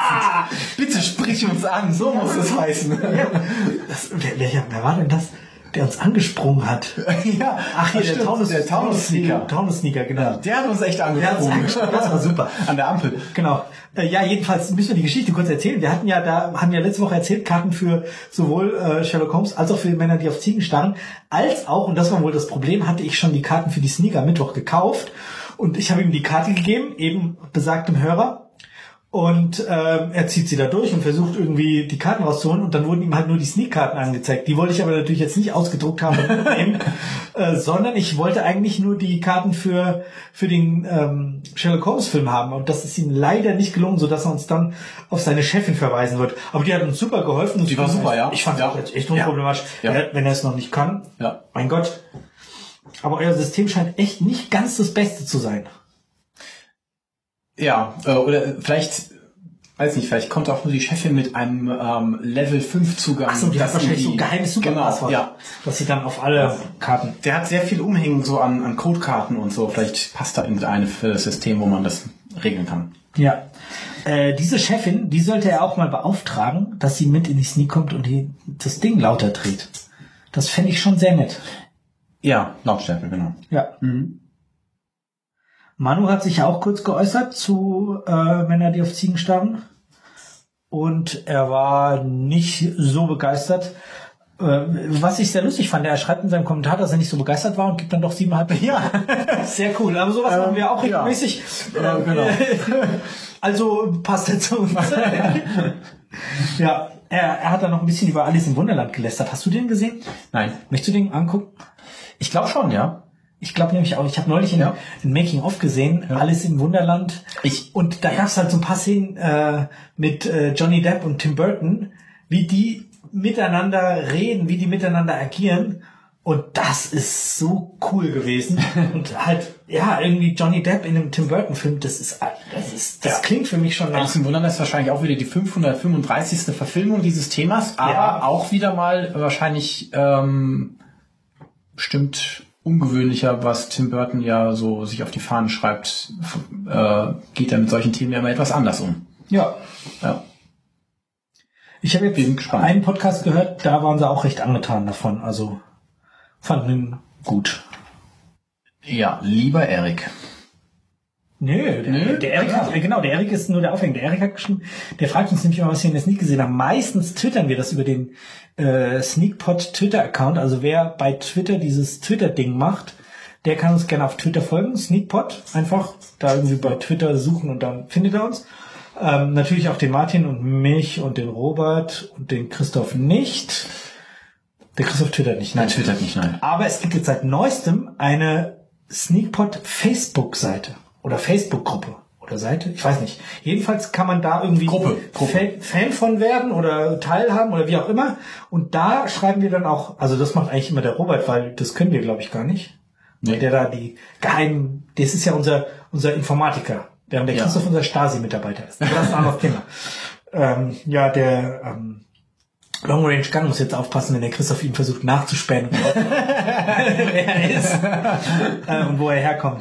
herablassend. Bitte sprich uns an, so muss es heißen. Ja. Wer war denn das? der uns angesprungen hat. Ja, Ach hier, der Taunus-Sneaker. Taunus-Sneaker, genau. Ja, der hat uns echt angesprochen. Das war super. An der Ampel. Genau. Ja, jedenfalls müssen wir die Geschichte kurz erzählen. Wir haben ja letzte Woche erzählt, Karten für sowohl Sherlock Holmes als auch für Männer, die auf Ziegen starren, als auch, und das war wohl das Problem, hatte ich schon die Karten für die Sneaker am Mittwoch gekauft und ich habe ihm die Karte gegeben, eben besagtem Hörer. Und er zieht sie da durch und versucht irgendwie die Karten rauszuholen und dann wurden ihm halt nur die Sneak-Karten angezeigt. Die wollte ich aber natürlich jetzt nicht ausgedruckt haben, sondern ich wollte eigentlich nur die Karten für den Sherlock Holmes-Film haben. Und das ist ihm leider nicht gelungen, sodass er uns dann auf seine Chefin verweisen wird. Aber die hat uns super geholfen. Die war super, ja. Ich fand auch jetzt echt unproblematisch, wenn er es noch nicht kann. Ja. Mein Gott. Aber euer System scheint echt nicht ganz das Beste zu sein. Ja, oder vielleicht, weiß nicht, vielleicht kommt auch nur die Chefin mit einem Level 5 Zugang. Achso, die hat wahrscheinlich so ein geheimes Superpasswort, genau, ja. dass sie dann auf alle Karten... Der hat sehr viel Umhängen so an Codekarten und so. Vielleicht passt da irgendeine für das System, wo man das regeln kann. Ja. Diese Chefin, die sollte er auch mal beauftragen, dass sie mit in die Sneak kommt und das Ding lauter dreht. Das fände ich schon sehr nett. Ja, Lautstärke, genau. Ja. Mhm. Manu hat sich ja auch kurz geäußert zu Männer, die auf Ziegen starren. Und er war nicht so begeistert. Was ich sehr lustig fand, er schreibt in seinem Kommentar, dass er nicht so begeistert war und gibt dann doch 7,5. Ja, sehr cool. Aber sowas haben wir auch regelmäßig. Ja. Genau. Also passt er zu uns. Ja, er hat dann noch ein bisschen über Alice im Wunderland gelästert. Hast du den gesehen? Nein. Möchtest du den angucken? Ich glaube schon, ja. Ich glaube nämlich auch, ich habe neulich ein Making-of gesehen, Alice im Wunderland. Und da gab es halt so ein paar Szenen mit Johnny Depp und Tim Burton, wie die miteinander reden, wie die miteinander agieren. Und das ist so cool gewesen. Und halt, ja, irgendwie Johnny Depp in einem Tim Burton-Film, das klingt für mich schon nach... Alice im Wunderland ist wahrscheinlich auch wieder die 535. Verfilmung dieses Themas, aber auch wieder mal wahrscheinlich bestimmt ungewöhnlicher, was Tim Burton ja so sich auf die Fahnen schreibt, geht er mit solchen Themen ja mal etwas anders um. Ja. Ich habe jetzt einen Podcast gehört, da waren sie auch recht angetan davon, also fanden ihn gut. Ja, lieber Erik. Der Erik ist nur der Aufhänger. Der Erik hat geschrieben, der fragt uns nämlich mal, was wir in der Sneak gesehen haben. Meistens twittern wir das über den Sneakpot Twitter-Account. Also wer bei Twitter dieses Twitter-Ding macht, der kann uns gerne auf Twitter folgen. Sneakpot, einfach da irgendwie bei Twitter suchen und dann findet er uns. Natürlich auch den Martin und mich und den Robert und den Christoph nicht. Der Christoph twittert nicht. Nein, twittert nicht, nein. Aber es gibt jetzt seit neuestem eine Sneakpot Facebook-Seite. Oder Facebook-Gruppe oder Seite, ich weiß nicht. Jedenfalls kann man da irgendwie Gruppe. Fan von werden oder teilhaben oder wie auch immer. Und da schreiben wir dann auch, also das macht eigentlich immer der Robert, weil das können wir, glaube ich, gar nicht. Nee. Weil der da die geheimen, das ist ja unser Informatiker, während der Christoph unser Stasi-Mitarbeiter ist. Das ist ein anderes Thema. Der Long Range Gun muss jetzt aufpassen, wenn der Christoph ihn versucht nachzuspähen, wer er ist und wo er herkommt.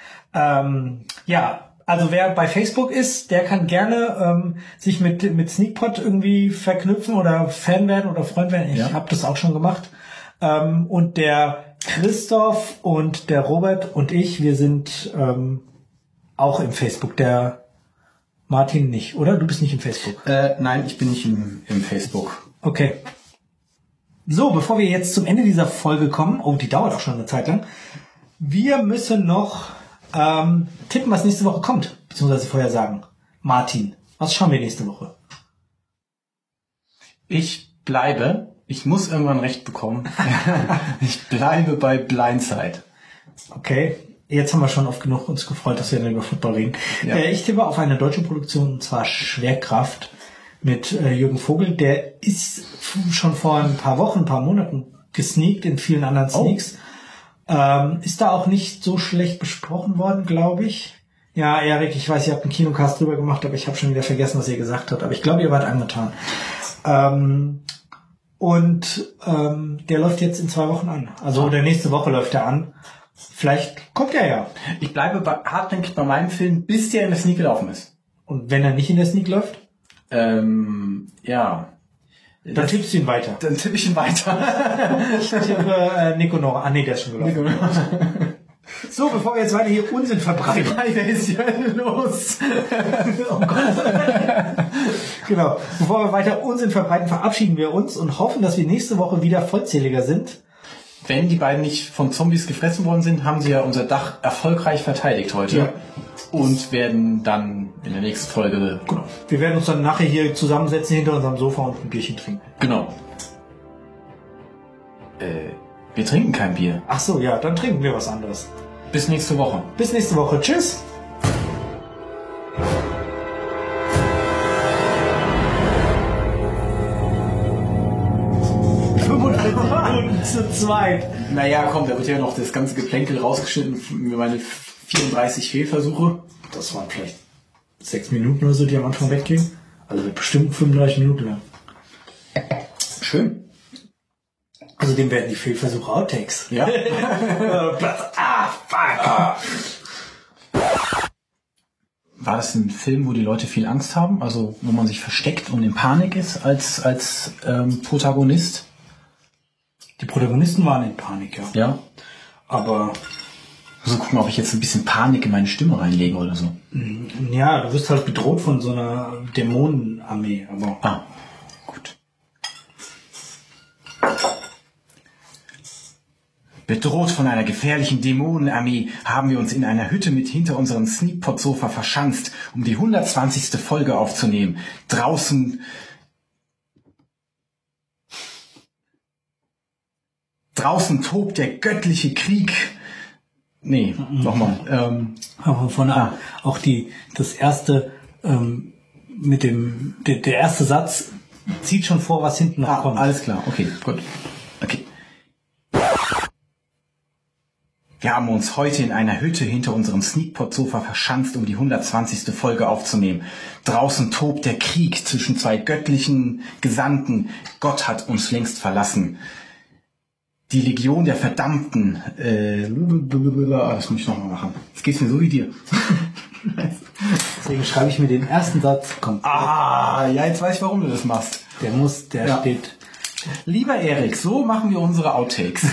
Also wer bei Facebook ist, der kann gerne sich mit Sneakpot irgendwie verknüpfen oder Fan werden oder Freund werden. Ich habe das auch schon gemacht. Und der Christoph und der Robert und ich, wir sind auch im Facebook. Der Martin nicht, oder? Du bist nicht im Facebook. Nein, ich bin nicht im Facebook. Okay. So, bevor wir jetzt zum Ende dieser Folge kommen, die dauert auch schon eine Zeit lang, wir müssen noch tippen, was nächste Woche kommt, beziehungsweise vorher sagen. Martin, was schauen wir nächste Woche? Ich muss irgendwann recht bekommen. Ich bleibe bei Blindside. Okay, jetzt haben wir schon oft genug uns gefreut, dass wir dann über Football reden. Ja. Ich tippe auf eine deutsche Produktion, und zwar Schwerkraft mit Jürgen Vogel. Der ist schon vor ein paar Wochen, ein paar Monaten gesneakt in vielen anderen Sneaks. Ist da auch nicht so schlecht besprochen worden, glaube ich. Ja, Erik, ich weiß, ihr habt einen Kinocast drüber gemacht, aber ich habe schon wieder vergessen, was ihr gesagt habt. Aber ich glaube, ihr wart angetan. Der läuft jetzt in 2 Wochen an. Also oder nächste Woche läuft er an. Vielleicht kommt er ja. Ich bleibe hartnäckig bei meinem Film, bis der in der Sneak gelaufen ist. Und wenn er nicht in der Sneak läuft? Dann tippst du ihn weiter. Dann tippe ich ihn weiter. Ich tippe Nico noch. Ah, nee, der ist schon gelaufen. So, bevor wir jetzt weiter hier Unsinn verbreiten. Wer ist hier los? Oh Gott. Genau. Bevor wir weiter Unsinn verbreiten, verabschieden wir uns und hoffen, dass wir nächste Woche wieder vollzähliger sind. Wenn die beiden nicht von Zombies gefressen worden sind, haben sie ja unser Dach erfolgreich verteidigt heute. Ja. Und werden dann in der nächsten Folge... Genau. Wir werden uns dann nachher hier zusammensetzen hinter unserem Sofa und ein Bierchen trinken. Genau. Wir trinken kein Bier. Ach so, ja, dann trinken wir was anderes. Bis nächste Woche. Bis nächste Woche. Tschüss. Zu zweit. Naja, komm, da wird ja noch das ganze Geplänkel rausgeschnitten für meine 34 Fehlversuche. Das waren vielleicht 6 Minuten oder so, die am Anfang weggingen. Also bestimmt 35 Minuten lang. Schön. Außerdem werden die Fehlversuche Outtakes. Ja. Platz. Fuck. War das ein Film, wo die Leute viel Angst haben? Also wo man sich versteckt und in Panik ist als Protagonist? Die Protagonisten waren in Panik, ja. Ja. Aber So gucken, ob ich jetzt ein bisschen Panik in meine Stimme reinlege oder so. ja, du wirst halt bedroht von so einer Dämonenarmee. Aber Gut. Bedroht von einer gefährlichen Dämonenarmee haben wir uns in einer Hütte mit hinter unserem Sneakpot-Sofa verschanzt, um die 120. Folge aufzunehmen. Draußen tobt der göttliche Krieg. Nee, nochmal. aber von auch das erste mit der erste Satz zieht schon vor, was hinten noch kommt. Alles klar, okay, gut. Okay. Wir haben uns heute in einer Hütte hinter unserem Sneakpot-Sofa verschanzt, um die 120. Folge aufzunehmen. Draußen tobt der Krieg zwischen zwei göttlichen Gesandten. Gott hat uns längst verlassen. Die Legion der Verdammten. Das muss ich nochmal machen. Jetzt geht's mir so wie dir. Deswegen schreibe ich mir den ersten Satz. Kommt. Ja, jetzt weiß ich, warum du das machst. Der steht. Lieber Erik, so machen wir unsere Outtakes.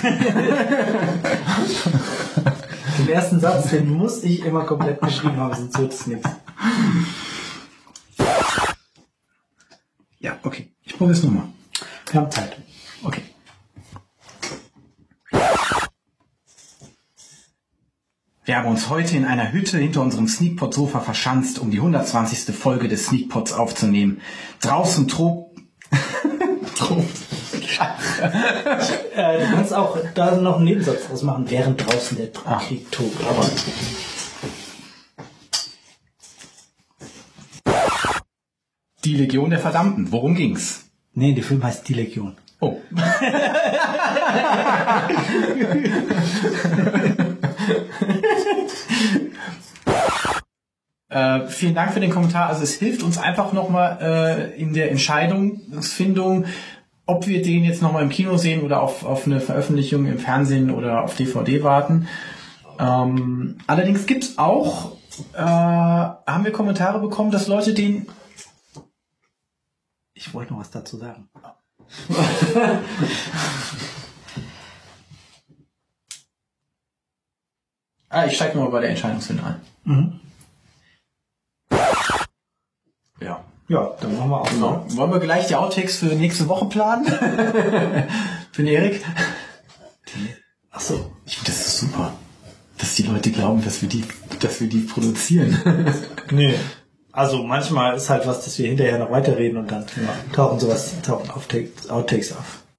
Den ersten Satz, den muss ich immer komplett geschrieben haben, sonst wird es nichts. Ja, okay. Ich probiere es nochmal. Wir haben Zeit. Okay. Wir haben uns heute in einer Hütte hinter unserem Sneakpot-Sofa verschanzt, um die 120. Folge des Sneakpots aufzunehmen. Draußen tobt... Du kannst auch da noch einen Nebensatz draus machen, während draußen der Krieg tobt. Aber Die Legion der Verdammten. Worum ging's? nee, der Film heißt Die Legion. Oh. Vielen Dank für den Kommentar. Also es hilft uns einfach nochmal in der Entscheidungsfindung, ob wir den jetzt nochmal im Kino sehen oder auf eine Veröffentlichung im Fernsehen oder auf DVD warten. Allerdings gibt's auch, haben wir Kommentare bekommen, dass Leute den... Ich wollte noch was dazu sagen. Ich steige mal bei der Entscheidungsfindung ein. Mhm. Ja. Ja, dann machen wir auch. Genau. Wollen wir gleich die Outtakes für nächste Woche planen? Für den Erik? Ach so. Ich finde das ist super. Dass die Leute glauben, dass wir die produzieren. Nee. Also manchmal ist halt was, dass wir hinterher noch weiterreden und dann tauchen Outtakes auf.